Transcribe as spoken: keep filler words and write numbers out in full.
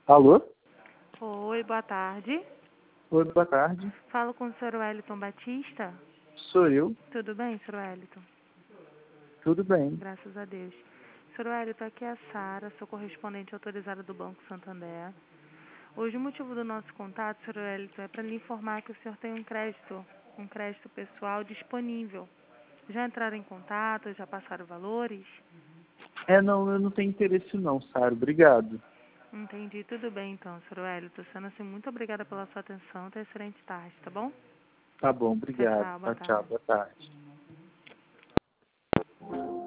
Alô? Oi, boa tarde. Oi, boa tarde. Falo com o senhor Wellington Batista. Sou eu. Tudo bem, senhor Wellington? Tudo bem. Graças a Deus. senhor Wellington, aqui é a Sara, sou correspondente autorizada do Banco Santander. Hoje o motivo do nosso contato, senhor Wellington, é para lhe informar que o senhor tem um crédito, um crédito pessoal disponível. Já entraram em contato, já passaram valores? É, não, eu não tenho interesse não, Sara. Obrigado. Entendi, tudo bem então, senhor Wellington. Sendo assim, muito obrigada pela sua atenção. Tenha excelente tarde, tá bom? Tá bom, Tchau, obrigado. tchau, boa Tchau, tchau. tarde. Boa tarde.